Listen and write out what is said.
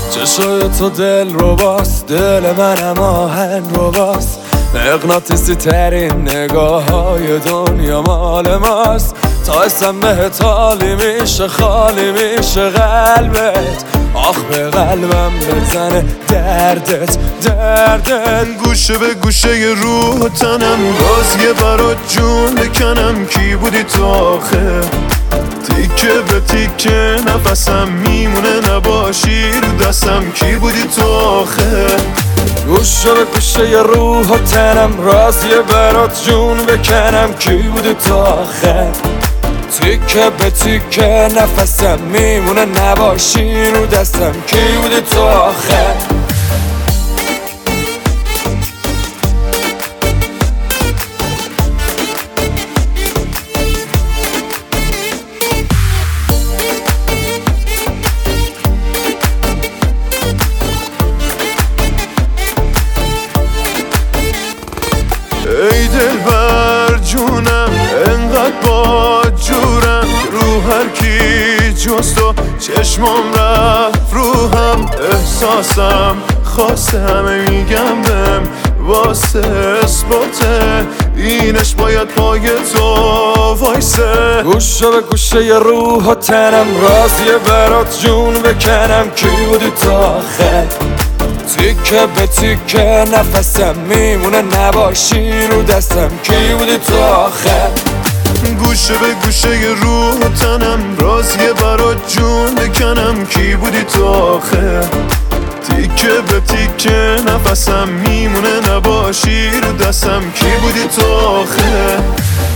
چشای تو دل رو باست، دل منم آهن رو باست. مغناطیسی ترین نگاه های دنیا مال ماست. تا اسم بهت حالی میشه، خالی میشه قلبت. آخ به قلبم بزنه دردت، دردت. گوشه به گوشه روح و تنم، باز یه برات جون بکنم. کی بودی تو آخه؟ تیکه به تیکه نفسم میمونه، نباشی رو دستم. کی بودی تو آخه؟ گوشه به گوشه روح و تنم، رازیه برات جون بکنم. کی بودی تو آخه؟ تیکه به تیکه نفسم میمونه، نباشی رو دستم. کی بودی تو آخه؟ ای دلبر جونم، انقدر با جورم. رو هر کی جز تو چشمام رفت روحم. احساسم خواسته همه میگم بهم، واسه اثباته اینش باید پای تو وایسه. گوشه به گوشه روح و تنم، رازیه برات جون بکنم. کی بودی تو آخه؟ تیکه به تیکه نفسم میمونه، نباشی رو دستم. کی بودی تو آخه؟ گوشه به گوشه روح و تنم، رازیه برات جون بکنم. کی بودی تو آخه؟ تیکه به تیکه نفسم میمونه، نباشی رو دستم. کی بودی تو آخه؟